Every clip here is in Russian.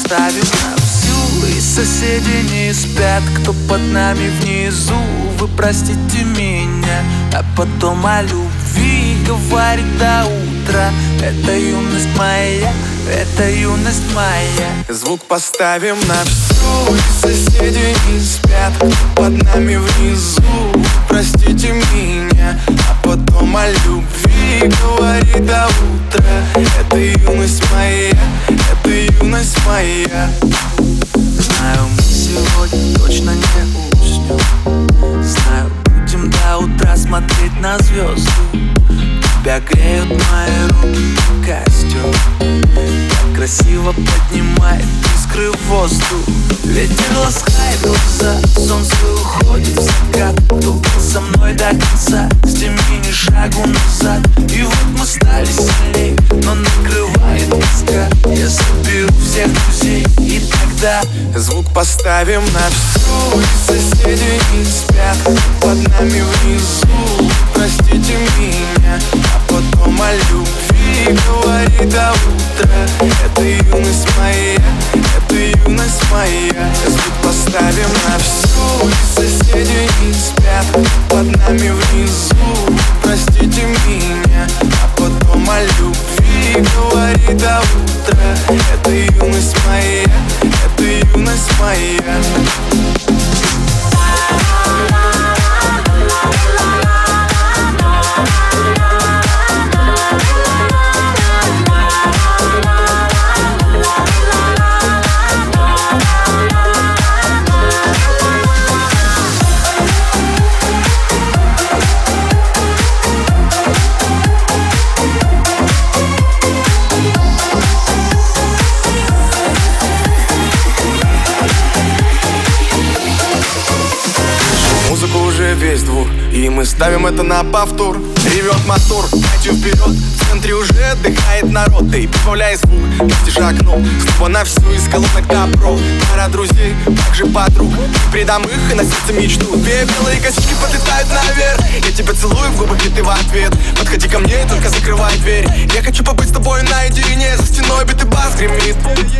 поставим на всю, и соседи не спят, кто под нами внизу. Вы простите меня, а потом о любви говорит до утра. Это юность моя, это юность моя. Звук поставим на всю, и соседи не спят, кто под нами внизу. Простите меня, а потом о любви говорит до утра. Это юность моя, это юность моя. Знаю, мы сегодня точно не уснем. Знаю, будем до утра смотреть на звезды. Тебя греют мои руки и костюм. Так красиво поднимает искры в воздух. Ветер ласкает глаза, солнце уходит в закат. Кто был со мной до конца, сними ни шагу назад. И вот мы стали сильней, но накрывает тоска. Я соберу всех друзей, и тогда звук поставим на всю, и соседи не спят, под нами внизу. Простите меня, а потом о любви говорит до утра. Это юность моя, это юность моя. Звук поставим на всю, и соседи не спят, под нами внизу. Простите меня, а потом о любви говорит до утра. Это юность моя, это юность моя. Музыку уже весь двор, и мы ставим это на повтор. Ревет мотор, ночью вперед, в центре уже отдыхает народ. Эй, прибавляй звук, настежь окно, снова на всю из колонок добро. Пара друзей, также подруг, предам их и на сердце мечту. Две белые косички подлетают наверх, я тебя целую в губы, и ты в ответ. Подходи ко мне и только закрывай дверь. Я хочу побыть с тобой наедине, за стеной битый бас гремит.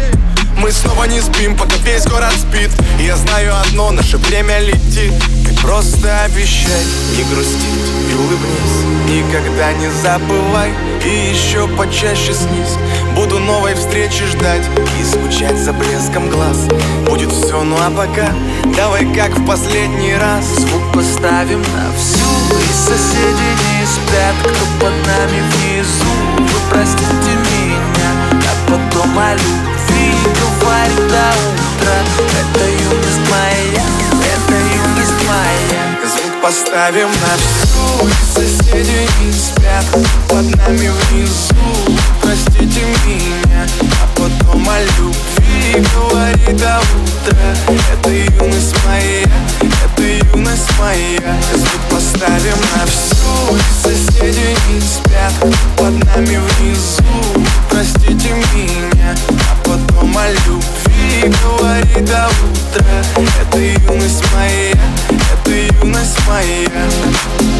Мы снова не спим, пока весь город спит. И я знаю одно, наше время летит. Ты просто обещай не грустить и улыбнись. Никогда не забывай и еще почаще снись. Буду новой встречи ждать и скучать за блеском глаз. Будет все, ну а пока давай как в последний раз. звук поставим на всю, и соседи не спят, кто под нами внизу. Вы простите меня, а потом о любви говорит до утра. Это юность моя, это юность моя. Звук поставим на всю, и соседи не спят, под нами внизу. Простите меня, а потом о любви говорит до утра. Это юность моя, это юность моя. Звук поставим на всю, и соседи не спят, под нами внизу. Простите меня, а потом о любви говорит до утра. Это юность моя, это юность моя.